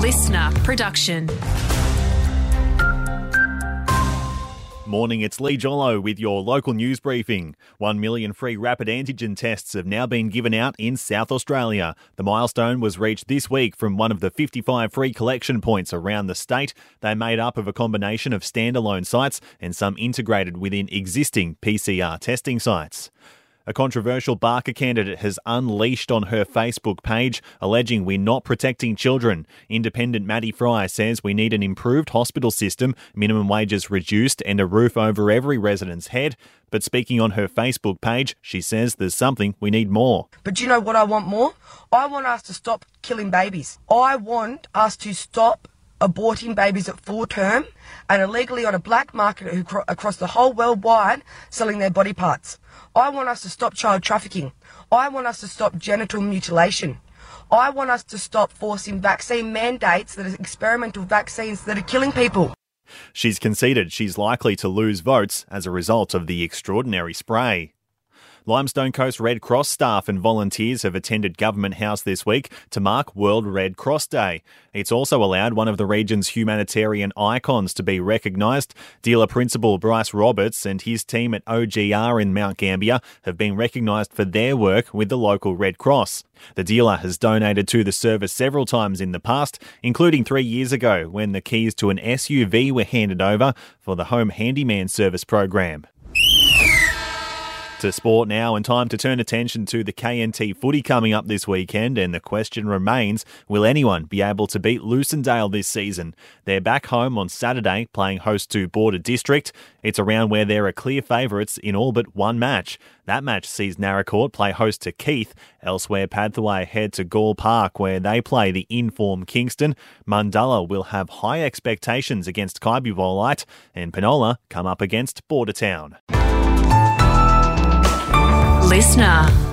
listener production. Morning, it's Lee Jollo with your local news briefing. 1 million free rapid antigen tests have now been given out in South Australia. The milestone was reached this week from one of the 55 free collection points around the state. They're made up of a combination of standalone sites and some integrated within existing PCR testing sites. A controversial Barker candidate has unleashed on her Facebook page, alleging we're not protecting children. Independent Maddie Fry says we need an improved hospital system, minimum wages reduced and a roof over every resident's head. But speaking on her Facebook page, she says there's something we need more. But do you know what I want more? I want us to stop killing babies. I want us to stop aborting babies at full term and illegally on a black market across the whole worldwide selling their body parts. I want us to stop child trafficking. I want us to stop genital mutilation. I want us to stop forcing vaccine mandates that are experimental vaccines that are killing people. She's conceded she's likely to lose votes as a result of the extraordinary spray. Limestone Coast Red Cross staff and volunteers have attended Government House this week to mark World Red Cross Day. It's also allowed one of the region's humanitarian icons to be recognised. Dealer Principal Bryce Roberts and his team at OGR in Mount Gambier have been recognised for their work with the local Red Cross. The dealer has donated to the service several times in the past, including 3 years ago when the keys to an SUV were handed over for the Home Handyman Service program. To sport now, and time to turn attention to the KNT footy coming up this weekend, and the question remains, will anyone be able to beat Lucindale this season? They're back home on Saturday playing host to Border District. It's a round where there are clear favourites in all but one match. That match sees Naracoorte play host to Keith. Elsewhere, Padthaway head to Gall Park where they play the in-form Kingston. Mundalla will have high expectations against Kaibu-Volite, and Penola come up against Bordertown. Listener.